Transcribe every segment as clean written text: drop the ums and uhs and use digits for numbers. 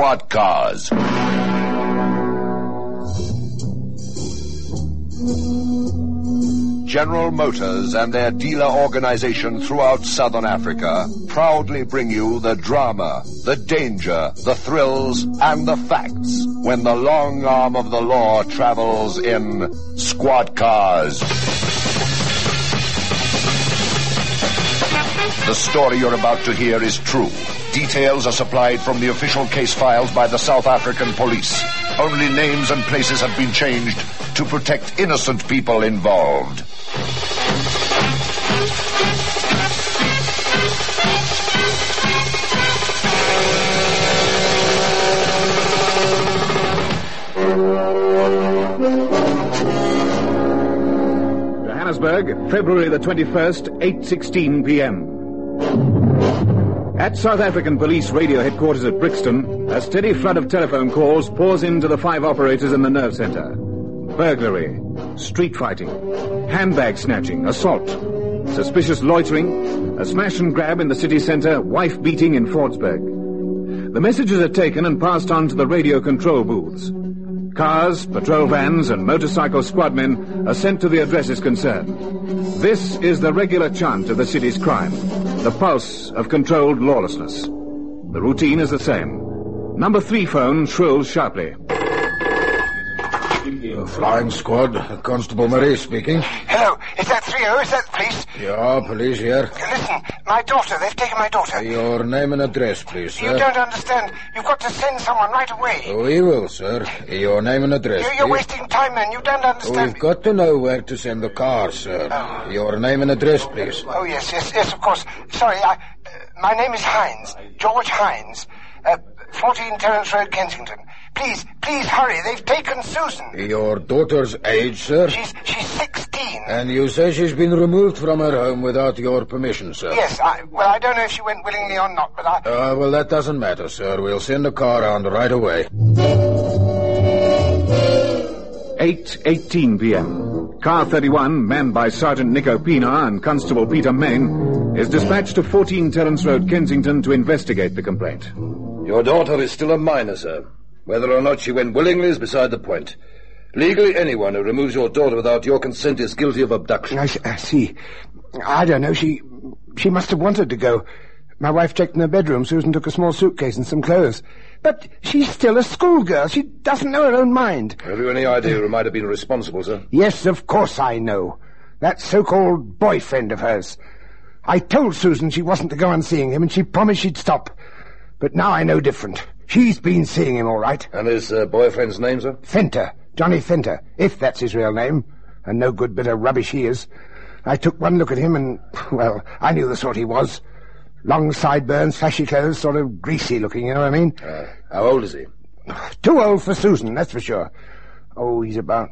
Squad Cars. General Motors and their dealer organization throughout Southern Africa proudly bring you the drama, the danger, the thrills, and the facts when the long arm of the law travels in Squad Cars. The story you're about to hear is true. Details are supplied from the official case files by the South African police. Only names and places have been changed to protect innocent people involved. Johannesburg, February the 21st, 8:16 p.m. At South African Police Radio Headquarters at Brixton, a steady flood of telephone calls pours into the 5 operators in the nerve center. Burglary, street fighting, handbag snatching, assault, suspicious loitering, a smash and grab in the city center, wife beating in Fordsburg. The messages are taken and passed on to the radio control booths. Cars, patrol vans, and motorcycle squadmen are sent to the addresses concerned. This is the regular chant of the city's crime, the pulse of controlled lawlessness. The routine is the same. Number 3 phone shrills sharply. Flying squad, Constable Marie speaking. Hello, is that 30? Is that the police? Yeah, police here. Listen, my daughter, they've taken my daughter. Your name and address, please, sir. You don't understand. You've got to send someone right away. We will, sir. Your name and address, You're please. wasting time, man. You don't understand. We've got to know where to send the car, sir. Oh. Your name and address, please. Oh, yes, of course. Sorry, my name is Hines. George Hines. 14 Terence Road, Kensington. Please hurry. They've taken Susan. Your daughter's age, sir? She's 16. And you say she's been removed from her home without your permission, sir? Yes, I don't know if she went willingly or not, but well, that doesn't matter, sir. We'll send a car around right away. 8:18 p.m. Car 31, manned by Sergeant Nico Pienaar and Constable Peter Main, is dispatched to 14 Terence Road, Kensington, to investigate the complaint. Your daughter is still a minor, sir. Whether or not she went willingly is beside the point. Legally, anyone who removes your daughter without your consent is guilty of abduction. I see. I don't know. She must have wanted to go. My wife checked in her bedroom. Susan took a small suitcase and some clothes. But she's still a schoolgirl. She doesn't know her own mind. Have you any idea who might have been responsible, sir? Yes, of course I know. That so-called boyfriend of hers. I told Susan she wasn't to go on seeing him, and she promised she'd stop. But now I know different. She's been seeing him, all right. And his boyfriend's name, sir? Fenter. Johnny Fenter, if that's his real name. A no good bit of rubbish he is. I took one look at him and, well, I knew the sort he was. Long sideburns, flashy clothes, sort of greasy looking, you know what I mean? How old is he? Too old for Susan, that's for sure. Oh, he's about,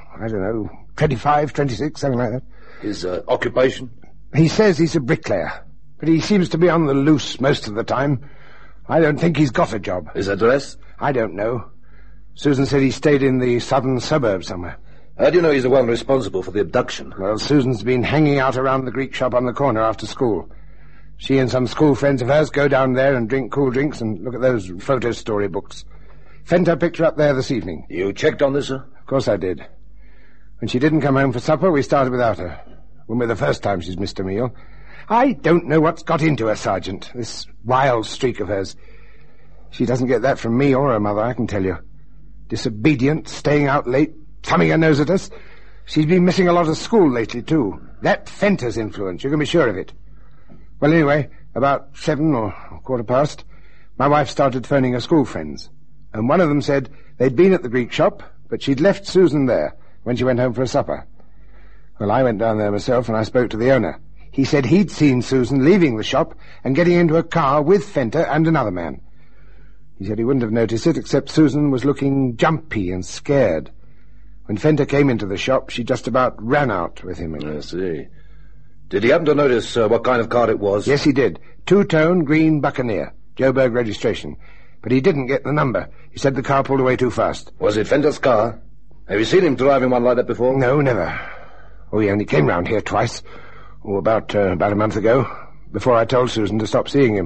25, 26, something like that. His occupation? He says he's a bricklayer, but he seems to be on the loose most of the time. I don't think he's got a job. His address? I don't know. Susan said he stayed in the southern suburbs somewhere. How do you know he's the one responsible for the abduction? Well, Susan's been hanging out around the Greek shop on the corner after school. She and some school friends of hers go down there and drink cool drinks and look at those photo story books. Fenter picked her up there this evening. You checked on this, sir? Of course I did. When she didn't come home for supper, we started without her. Won't be the first time she's missed a meal. I don't know what's got into her, Sergeant, this wild streak of hers. She doesn't get that from me or her mother, I can tell you. Disobedient, staying out late, thumbing her nose at us. She's been missing a lot of school lately, too. That Fenter's influence, you can be sure of it. Well, anyway, about 7 or 15:15, my wife started phoning her school friends. And one of them said they'd been at the Greek shop, but she'd left Susan there when she went home for a supper. Well, I went down there myself and I spoke to the owner. He said he'd seen Susan leaving the shop and getting into a car with Fenter and another man. He said he wouldn't have noticed it, except Susan was looking jumpy and scared. When Fenter came into the shop, she just about ran out with him. I see. Did he happen to notice what kind of car it was? Yes, he did. Two-tone green Buccaneer, Joburg registration. But he didn't get the number. He said the car pulled away too fast. Was it Fenter's car? Have you seen him driving one like that before? No, never. Oh, he only came round here twice. Oh, about a month ago, before I told Susan to stop seeing him.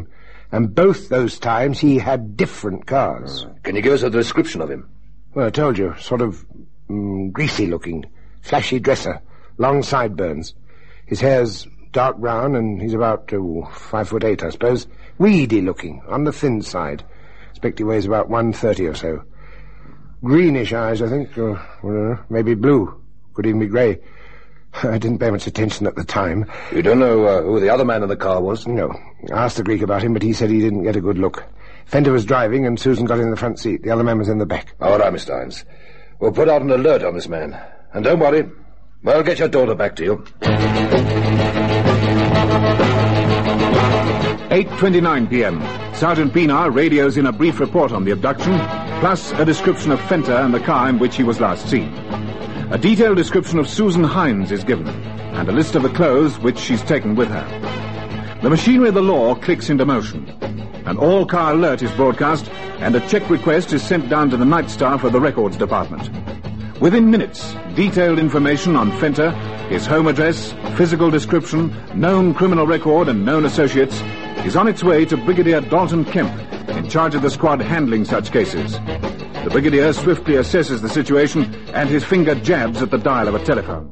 And both those times he had different cars. Can you give us a description of him? Well, I told you, sort of greasy-looking, flashy dresser, long sideburns. His hair's dark brown, and he's about 5'8", I suppose. Weedy-looking, on the thin side. Expect he weighs about 130 or so. Greenish eyes, I think, or maybe blue. Could even be grey. I didn't pay much attention at the time. You don't know who the other man in the car was? No. I asked the Greek about him, but he said he didn't get a good look. Fender was driving, and Susan got in the front seat. The other man was in the back. All right, Mr. Hines. We'll put out an alert on this man. And don't worry, we'll get your daughter back to you. 8:29 p.m. Sergeant Pienaar radios in a brief report on the abduction, plus a description of Fenter and the car in which he was last seen. A detailed description of Susan Hines is given, and a list of the clothes which she's taken with her. The machinery of the law clicks into motion. An all-car alert is broadcast, and a check request is sent down to the night staff of the records department. Within minutes, detailed information on Fenter, his home address, physical description, known criminal record, and known associates is on its way to Brigadier Dalton Kemp, in charge of the squad handling such cases. The Brigadier swiftly assesses the situation, and his finger jabs at the dial of a telephone.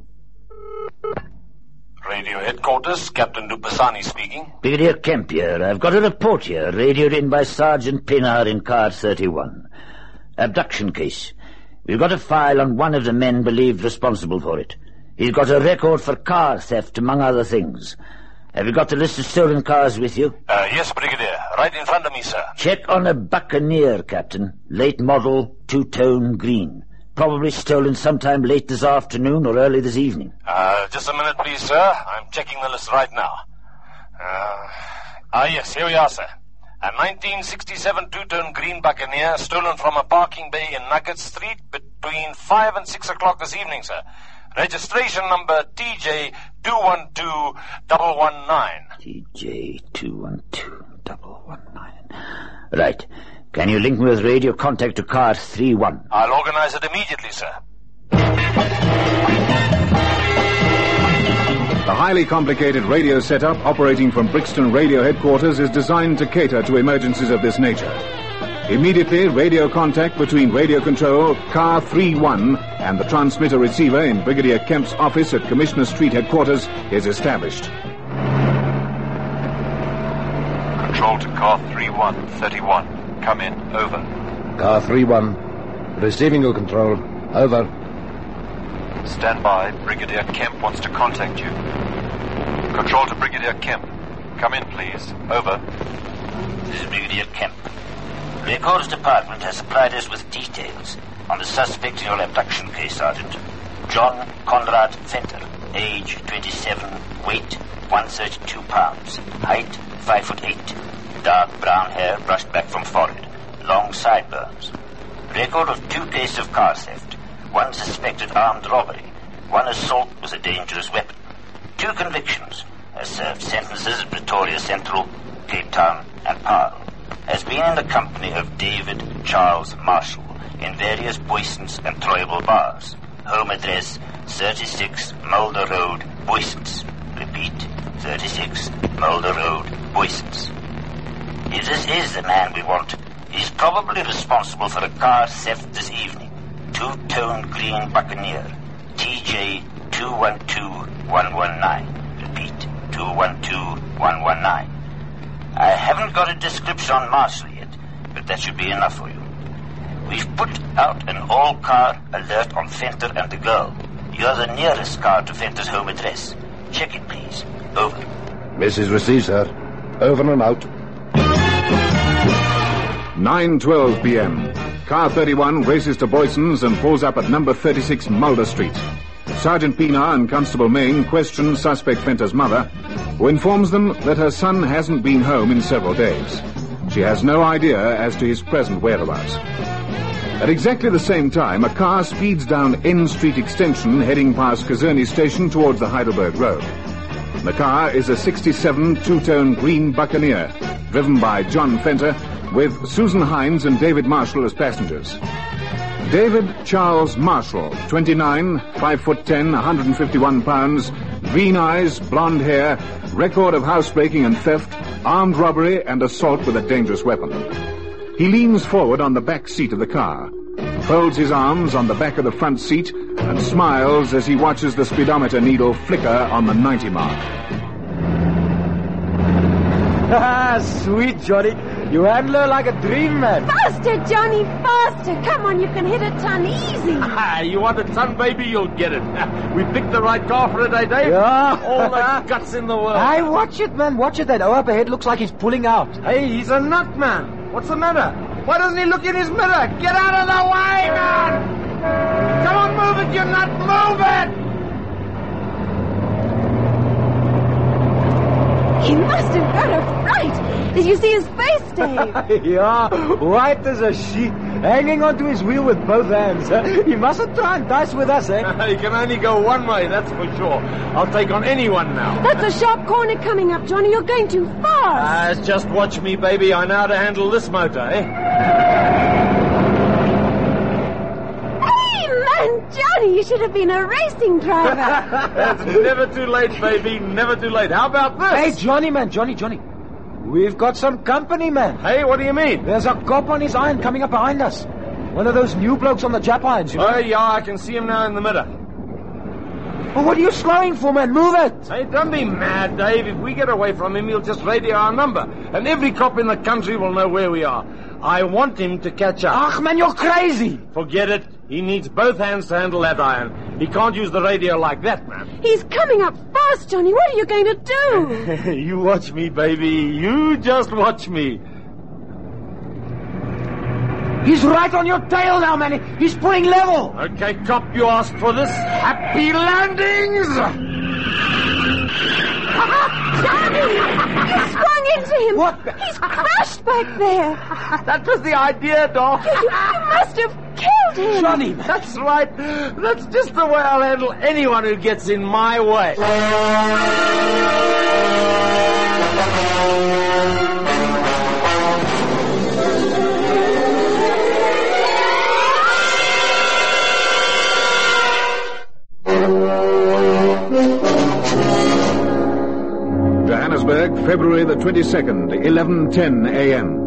Radio headquarters, Captain Dupasani speaking. Brigadier Kemp here. I've got a report here, radioed in by Sergeant Pienaar in car 31. Abduction case. We've got a file on one of the men believed responsible for it. He's got a record for car theft, among other things. Have you got the list of stolen cars with you? Yes, Brigadier. Right in front of me, sir. Check on a Buccaneer, Captain. Late model, two-tone green. Probably stolen sometime late this afternoon or early this evening. Just a minute, please, sir. I'm checking the list right now. Yes, here we are, sir. A 1967 two-tone green Buccaneer stolen from a parking bay in Nugget Street between 5 and 6 o'clock this evening, sir. Registration number TJ212119. TJ212119. Right. Can you link me with radio contact to car 31? I'll organize it immediately, sir. The highly complicated radio setup operating from Brixton Radio Headquarters is designed to cater to emergencies of this nature. Immediately, radio contact between radio control, car 31, and the transmitter receiver in Brigadier Kemp's office at Commissioner Street Headquarters is established. Control to car 3131. Come in, over. Car 31, receiving your control, over. Stand by. Brigadier Kemp wants to contact you. Control to Brigadier Kemp. Come in, please. Over. This is Brigadier Kemp. The Records Department has supplied us with details on the suspect in your abduction case, Sergeant. John Conrad Fenter, age 27, weight 132 pounds, height 5'8", dark brown hair brushed back from forehead, long sideburns. Record of 2 cases of car theft, 1 suspected armed robbery, 1 assault with a dangerous weapon, 2 convictions, has served sentences at Pretoria Central, Cape Town, and Paarl. Has been in the company of David Charles Marshall in various Boysons and Troyable bars. Home address 36 Mulder Road, Boysons. Repeat, 36 Mulder Road, Boysons. If this is the man we want, he's probably responsible for a car theft this evening. Two-tone green Buccaneer, TJ 212119. Repeat, 212119. I haven't got a description on Marshall yet, but that should be enough for you. We've put out an all-car alert on Fenter and the girl. You're the nearest car to Fenter's home address. Check it, please. Over. Message received, sir. Over and out. 9:12 p.m. Car 31 races to Boysons and pulls up at number 36 Mulder Street. Sergeant Pienaar and Constable Main question suspect Fenter's mother, who informs them that her son hasn't been home in several days. She has no idea as to his present whereabouts. At exactly the same time, a car speeds down N Street Extension heading past Kazerny Station towards the Heidelberg Road. The car is a 67 two-tone green Buccaneer, driven by John Fenter, with Susan Hines and David Marshall as passengers. David Charles Marshall, 29, 5'10", 151 pounds, green eyes, blonde hair, record of housebreaking and theft, armed robbery and assault with a dangerous weapon. He leans forward on the back seat of the car, folds his arms on the back of the front seat, and smiles as he watches the speedometer needle flicker on the 90 mark. Sweet, Johnny. You handle her like a dream, man. Faster, Johnny, faster. Come on, you can hit a ton easy. You want a ton, baby? You'll get it. We picked the right car for it, eh, Dave? Yeah. All the guts in the world. Hey, watch it, man. Watch it. That O up ahead looks like he's pulling out. Hey, he's a nut, man. What's the matter? Why doesn't he look in his mirror? Get out of the way, man! Come on, move it, you nut! Move it! He must have got a fright. Did you see his face, Dave? Yeah, white as a sheet, hanging onto his wheel with both hands. He mustn't try and dice with us, eh? He can only go one way, that's for sure. I'll take on anyone now. That's a sharp corner coming up, Johnny. You're going too fast. Just watch me, baby. I know how to handle this motor, eh? Hey, man, Johnny, you should have been a racing driver. It's never too late, baby. Never too late. How about this? Hey, Johnny, man, Johnny. We've got some company, man. Hey, what do you mean? There's a cop on his iron coming up behind us. One of those new blokes on the Jap irons, you know. Oh, yeah, I can see him now in the mirror. Well, what are you slowing for, man? Move it! Hey, don't be mad, Dave. If we get away from him, he'll just radio our number. And every cop in the country will know where we are. I want him to catch up. Ach, man, you're crazy! Forget it. He needs both hands to handle that iron. He can't use the radio like that, man. He's coming up fast, Johnny. What are you going to do? You watch me, baby. You just watch me. He's right on your tail now, man. He's pulling level. Okay, cop, you asked for this. Happy landings! Johnny! You swung into him. What? He's crashed back there. That was the idea, Doc. You must have killed him. Johnny, That's right. That's just the way I'll handle anyone who gets in my way. Johannesburg, February the 22nd, 11:10 a.m.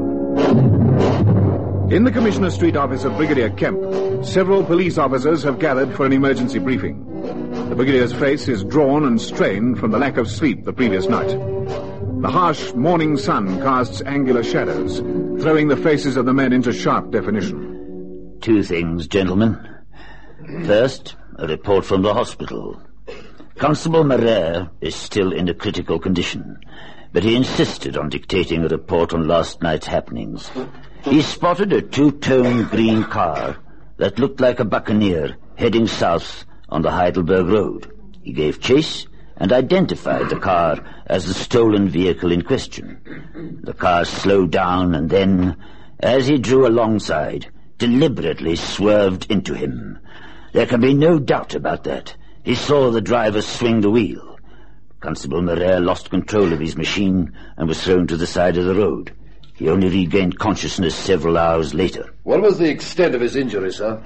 In the Commissioner Street office of Brigadier Kemp, several police officers have gathered for an emergency briefing. The Brigadier's face is drawn and strained from the lack of sleep the previous night. The harsh morning sun casts angular shadows, throwing the faces of the men into sharp definition. Two things, gentlemen. First, a report from the hospital. Constable Marais is still in a critical condition, but he insisted on dictating a report on last night's happenings. He spotted a two-tone green car that looked like a buccaneer heading south on the Heidelberg Road. He gave chase and identified the car as the stolen vehicle in question. The car slowed down and then, as he drew alongside, deliberately swerved into him. There can be no doubt about that. He saw the driver swing the wheel. Constable Marais lost control of his machine and was thrown to the side of the road. He only regained consciousness several hours later. What was the extent of his injury, sir?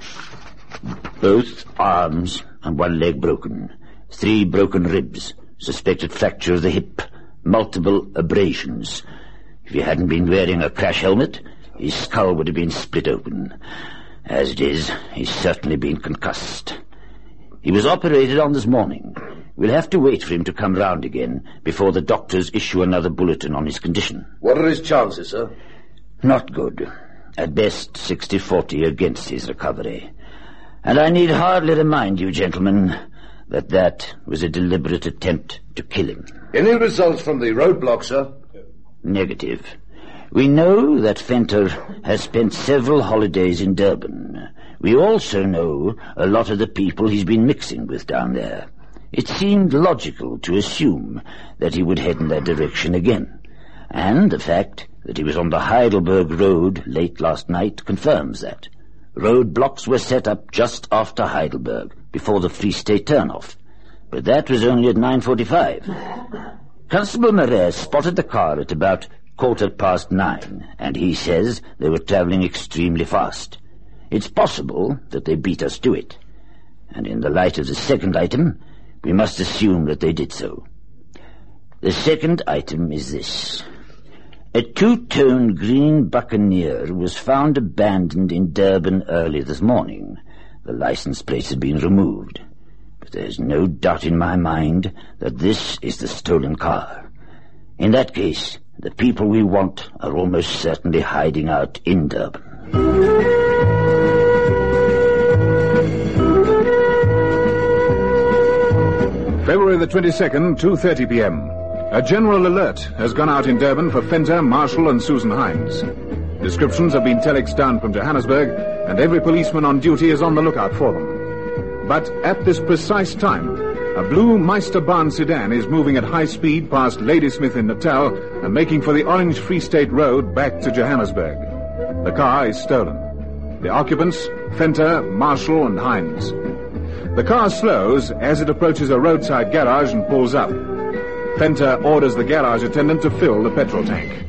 Both arms and one leg broken. 3 broken ribs. Suspected fracture of the hip. Multiple abrasions. If he hadn't been wearing a crash helmet, his skull would have been split open. As it is, he's certainly been concussed. He was operated on this morning. We'll have to wait for him to come round again before the doctors issue another bulletin on his condition. What are his chances, sir? Not good. At best, 60-40 against his recovery. And I need hardly remind you, gentlemen, that was a deliberate attempt to kill him. Any results from the roadblock, sir? Negative. We know that Venter has spent several holidays in Durban. We also know a lot of the people he's been mixing with down there. It seemed logical to assume that he would head in that direction again. And the fact that he was on the Heidelberg Road late last night confirms that. Roadblocks were set up just after Heidelberg, before the Free State turnoff. But that was only at 9:45. Constable Marais spotted the car at about 9:15, and he says they were traveling extremely fast. It's possible that they beat us to it. And in the light of the second item, we must assume that they did so. The second item is this. A two-tone green Buccaneer was found abandoned in Durban early this morning. The license plate has been removed. But there's no doubt in my mind that this is the stolen car. In that case, the people we want are almost certainly hiding out in Durban. February the 22nd, 2:30 p.m. A general alert has gone out in Durban for Venter, Marshall and Susan Hines. Descriptions have been telexed down from Johannesburg, and every policeman on duty is on the lookout for them. But at this precise time, a blue Meisterbahn sedan is moving at high speed past Ladysmith in Natal and making for the Orange Free State Road back to Johannesburg. The car is stolen. The occupants, Venter, Marshall and Hines. The car slows as it approaches a roadside garage and pulls up. Venter orders the garage attendant to fill the petrol tank.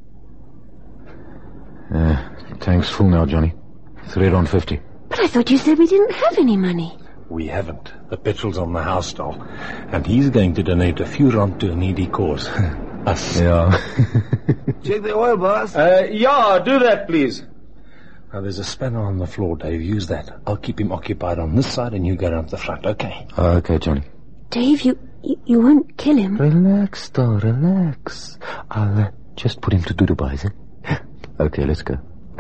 Tank's full now, Johnny. 3 on 50. But I thought you said we didn't have any money. We haven't. The petrol's on the house doll. And he's going to donate a few rand to a needy cause. Us. Yeah. Check the oil, boss. Yeah, do that, please. Now, there's a spanner on the floor, Dave. Use that. I'll keep him occupied on this side and you go around the front, okay? Okay, Johnny. Dave, you won't kill him. Relax, doll, relax. I'll just put him to Dudubai's, eh? Okay, let's go.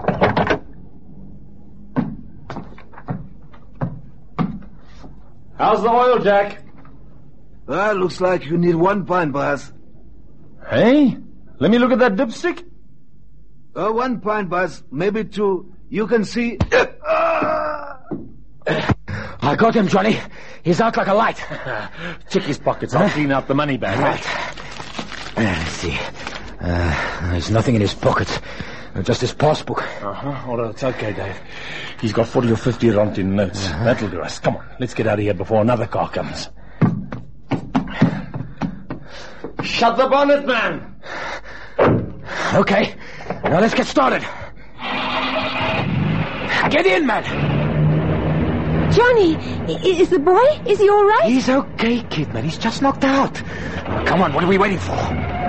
How's the oil, Jack? Looks like you need 1 pint, boss. Hey? Let me look at that dipstick. 1 pint, boss. Maybe 2. You can see... I got him, Johnny. He's out like a light. Check his pockets. I'll clean out the money bag. Right. Let's see. There's nothing in his pockets. Just his passbook. All right, it's okay, Dave. He's got 40 or 50 rand in notes. That'll do us. Come on, let's get out of here before another car comes. Shut the bonnet, man! Okay, now let's get started. Get in, man! Johnny, is the boy? Is he all right? He's okay, kid, man. He's just knocked out. Come on, what are we waiting for?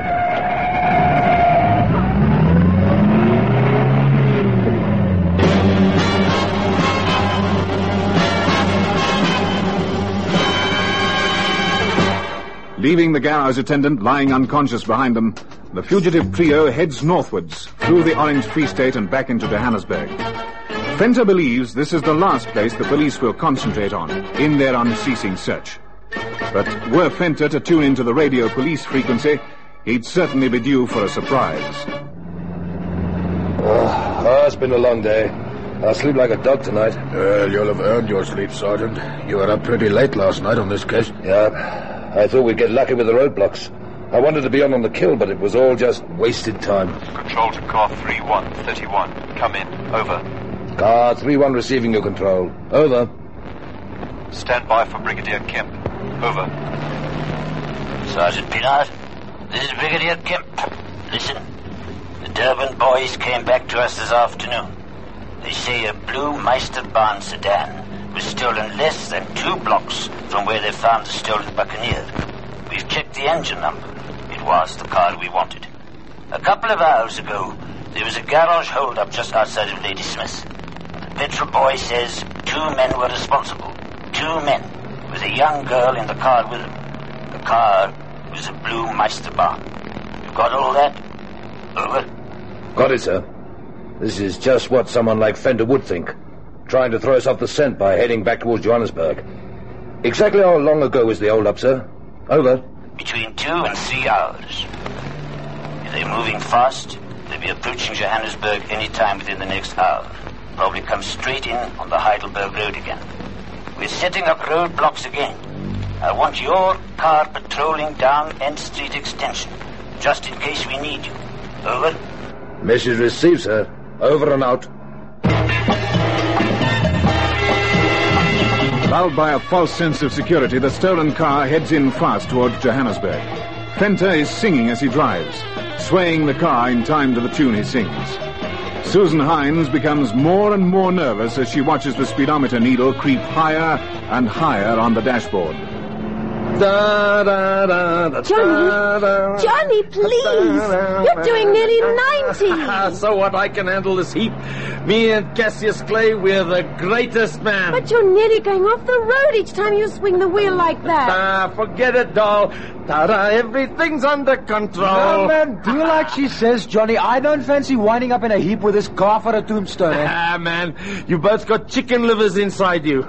Leaving the garage attendant lying unconscious behind them, the fugitive trio heads northwards, through the Orange Free State and back into Johannesburg. Venter believes this is the last place the police will concentrate on, in their unceasing search. But were Venter to tune into the radio police frequency, he'd certainly be due for a surprise. It's been a long day. I'll sleep like a dog tonight. Well, you'll have earned your sleep, Sergeant. You were up pretty late last night on this case. Yeah. I thought we'd get lucky with the roadblocks. I wanted to be on the kill, but it was all just wasted time. Control to car 3131. Come in. Over. Car 31 receiving your control. Over. Stand by for Brigadier Kemp. Over. Sergeant Pinard, this is Brigadier Kemp. Listen, the Durban boys came back to us this afternoon. They say a blue Meisterbahn sedan was stolen less than 2 blocks from where they found the stolen Buccaneer. We've checked the engine number. It was the car we wanted. A couple of hours ago, there was a garage hold-up just outside of Ladysmith. The petrol boy says 2 men were responsible. 2 men, with a young girl in the car with them. The car was a blue Meisterbahn. You got all that? Over. Got it, sir. This is just what someone like Venter would think. Trying to throw us off the scent by heading back towards Johannesburg. Exactly how long ago was the hold-up, sir? Over. Between 2 and 3 hours. If they're moving fast, they'll be approaching Johannesburg any time within the next hour. Probably come straight in on the Heidelberg Road again. We're setting up roadblocks again. I want your car patrolling down N Street Extension, just in case we need you. Over. Message received, sir. Over and out. Lulled by a false sense of security, the stolen car heads in fast towards Johannesburg. Venter is singing as he drives, swaying the car in time to the tune he sings. Susan Hines becomes more and more nervous as she watches the speedometer needle creep higher and higher on the dashboard. Johnny, please. You're doing nearly 90. So what? I can handle this heap. Me and Cassius Clay, we're the greatest, man. But you're nearly going off the road each time you swing the wheel like that. Forget it, doll. Ta-da, everything's under control. No, man, do like she says, Johnny. I don't fancy winding up in a heap with this car for a tombstone. Man, you both got chicken livers inside you.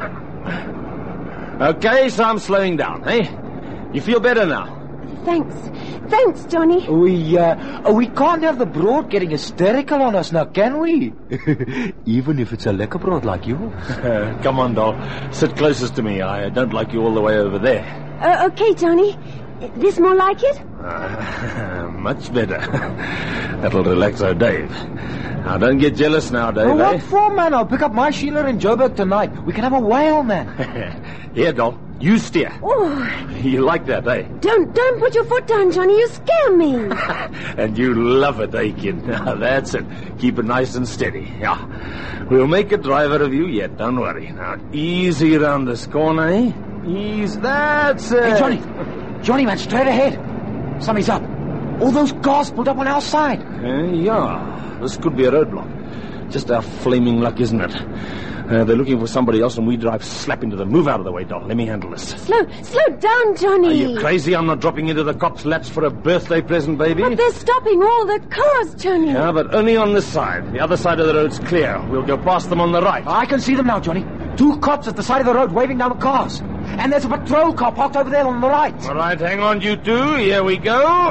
Okay, so I'm slowing down, eh? You feel better now? Thanks, Johnny. We can't have the broad getting hysterical on us now, can we? Even if it's a lekker broad like you. Come on, doll. Sit closest to me. I don't like you all the way over there. Okay, Johnny. This more like it? Much better. That'll relax our Dave. Now, don't get jealous now, Dave. Well, what for, man? I'll pick up my Sheila in Joburg tonight. We can have a whale, man. Here, doll. You steer. Oh. You like that, eh? Don't put your foot down, Johnny. You scare me. And you love it, eh, kid? Now, that's it. Keep it nice and steady. Yeah. We'll make a driver of you yet. Don't worry. Now, easy around this corner, eh? Easy. That's it. Hey, Johnny, man, straight ahead. Somebody's up. All those cars pulled up on our side. Yeah. This could be a roadblock. Just our flaming luck, isn't it? They're looking for somebody else, and we drive slap into them. Move out of the way, doll. Let me handle this. Slow down, Johnny. Are you crazy? I'm not dropping into the cops' laps for a birthday present, baby. But they're stopping all the cars, Johnny. Yeah, but only on this side. The other side of the road's clear. We'll go past them on the right. I can see them now, Johnny. 2 cops at the side of the road waving down the cars. And there's a patrol car parked over there on the right. All right, hang on, you two. Here we go.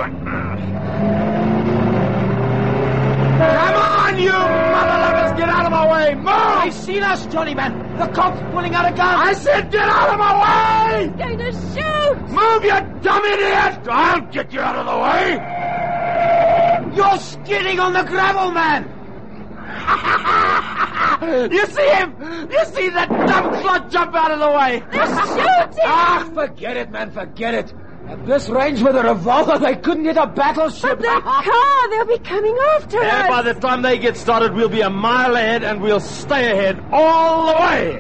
Come on, you mother lovers! Get out of my way! Move! They've seen us, Johnny, man. The cop's pulling out a gun. I said get out of my way! He's going to shoot! Move, you dumb idiot! I'll get you out of the way! You're skidding on the gravel, man! You see him? You see that dumb clod jump out of the way? They're shooting! Forget it, man, forget it. At this range with a revolver, they couldn't hit a battleship. But the car, they'll be coming after us. By the time they get started, we'll be a mile ahead, and we'll stay ahead all the way.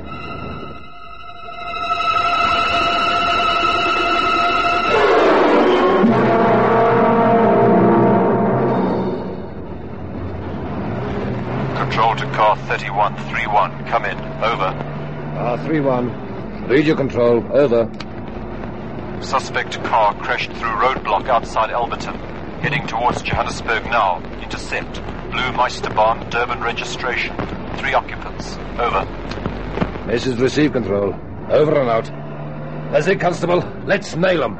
Control to car 3131. Come in. Over. 31. Read your control. Over. Suspect car crashed through roadblock outside Alberton. Heading towards Johannesburg now. Intercept. Blue Meisterbahn, Durban registration. 3 occupants. Over. Message received, control. Over and out. That's it, Constable. Let's nail them.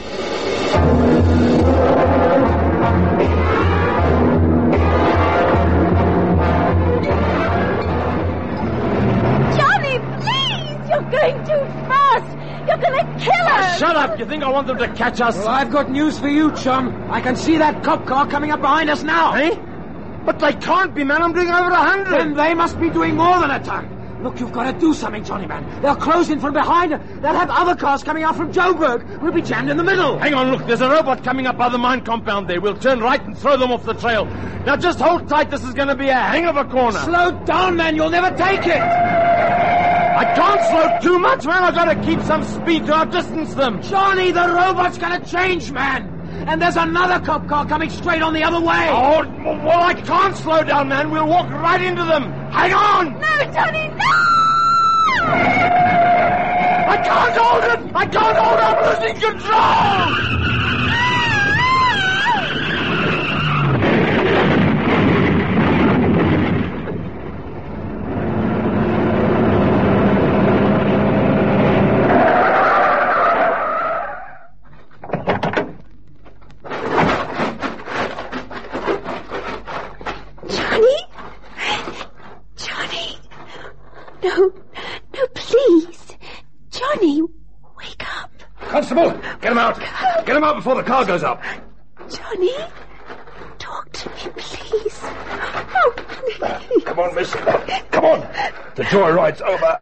Johnny, please! You're going too fast! You're gonna kill us! Shut up! You think I want them to catch us? Well, I've got news for you, chum. I can see that cop car coming up behind us now. Eh? But they can't be, man. I'm doing over 100. Then they must be doing more than a ton. Look, you've got to do something, Johnny, man. They'll close in from behind. They'll have other cars coming out from Joburg. We'll be jammed in the middle. Hang on, look. There's a robot coming up by the mine compound there. We'll turn right and throw them off the trail. Now, just hold tight. This is going to be a hang of a corner. Slow down, man. You'll never take it. I can't slow too much, man. I've got to keep some speed to outdistance them. Johnny, the robot's going to change, man. And there's another cop car coming straight on the other way. Oh, well, I can't slow down, man. We'll walk right into them. Hang on! No, Johnny, no! I can't hold it! I can't hold it! I'm losing control! No, please. Johnny, wake up. Constable, get him out. Get him out before the car goes up. Johnny, talk to me, please. Oh, please. Come on, miss. Come on. The joyride's over.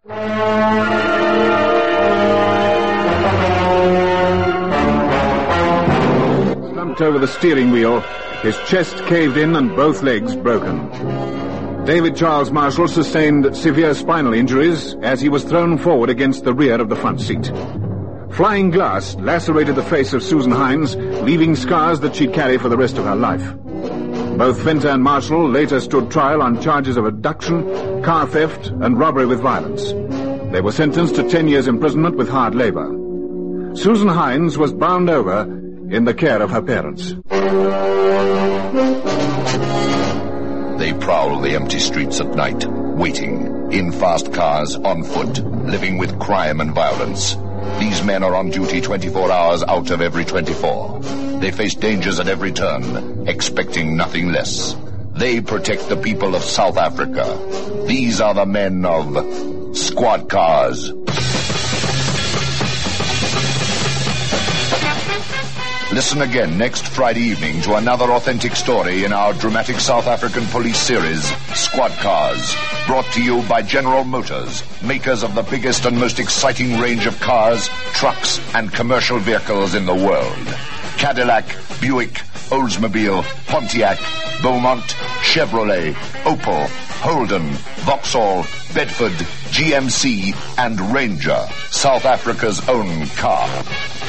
Slumped over the steering wheel, his chest caved in and both legs broken. David Charles Marshall sustained severe spinal injuries as he was thrown forward against the rear of the front seat. Flying glass lacerated the face of Susan Hines, leaving scars that she'd carry for the rest of her life. Both Fenter and Marshall later stood trial on charges of abduction, car theft, and robbery with violence. They were sentenced to 10 years imprisonment with hard labor. Susan Hines was bound over in the care of her parents. They prowl the empty streets at night, waiting, in fast cars, on foot, living with crime and violence. These men are on duty 24 hours out of every 24. They face dangers at every turn, expecting nothing less. They protect the people of South Africa. These are the men of Squad Cars. Listen again next Friday evening to another authentic story in our dramatic South African police series, Squad Cars, brought to you by General Motors, makers of the biggest and most exciting range of cars, trucks, and commercial vehicles in the world. Cadillac, Buick, Oldsmobile, Pontiac, Beaumont, Chevrolet, Opel, Holden, Vauxhall, Bedford, GMC, and Ranger, South Africa's own car.